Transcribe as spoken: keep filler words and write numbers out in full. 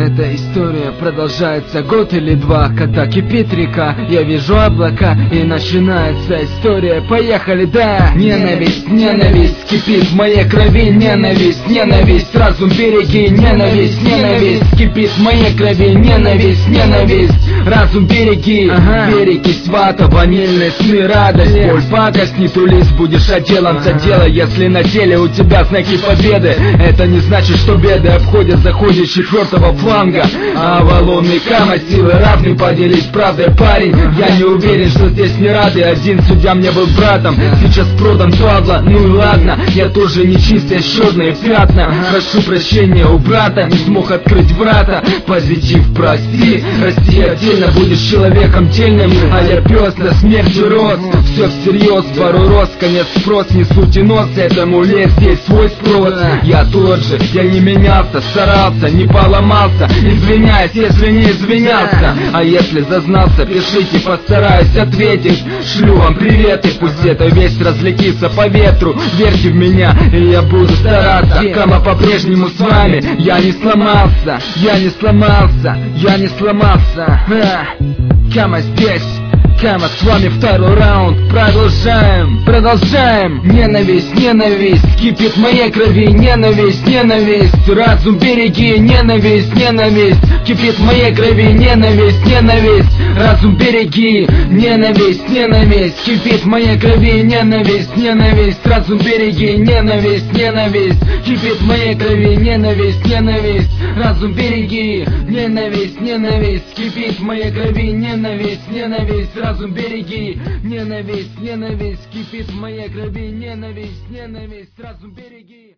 Эта история продолжается год или два, когда кипит река, я вижу облака, и начинается история. Поехали, да! Ненависть, ненависть кипит в моей крови, ненависть, ненависть, разум береги, ненависть, ненависть кипит в моей крови, ненависть, ненависть, разум береги, ага. Береги свата, ванильные сны, радость, боль, пакость, не тулись, будешь отделом за дело, если на теле у тебя знаки победы. Это не значит, что беды обходят, заходят с четвертого фланга. А Авалон и Кама силы равны, поделись правдой, парень. Я не уверен, что здесь не рады, один судья мне был братом, сейчас продан падла, ну и ладно, я тоже не чистый, черные пятна. Прошу прощения у брата, не смог открыть врата. Позитив, прости, расти отдельно, будешь человеком дельным, а я пес на смерти рос. Все всерьез, пару роз, конец спрос, не суть и нос, этому лес есть свой спрос. Я тот же, я не менялся, старался, не поломался, извиняюсь, если не извинялся. А если зазнался, пишите, постараюсь ответить. Шлю вам приветы, пусть эта весть разлетится по ветру. Верьте в меня, и я буду стараться. Кама по-прежнему с вами, я не сломался, я не сломался, я не сломался. Кама здесь, Кама с вами второй раунд. Продолжаем, продолжаем. Ненависть, ненависть кипит в моей крови, ненависть, ненависть, разум береги, ненависть, ненависть кипит в моей крови, ненависть, ненависть, разум береги, ненависть, ненависть кипит в моей крови, ненависть, ненависть, разум береги, ненависть, ненависть кипит в моей крови, ненависть, ненависть, разум береги, ненависть, ненависть кипит в моей крови, ненависть, ненависть, разум береги, ненависть, ненависть кипит в моей крови, ненависть, ненависть, разум береги.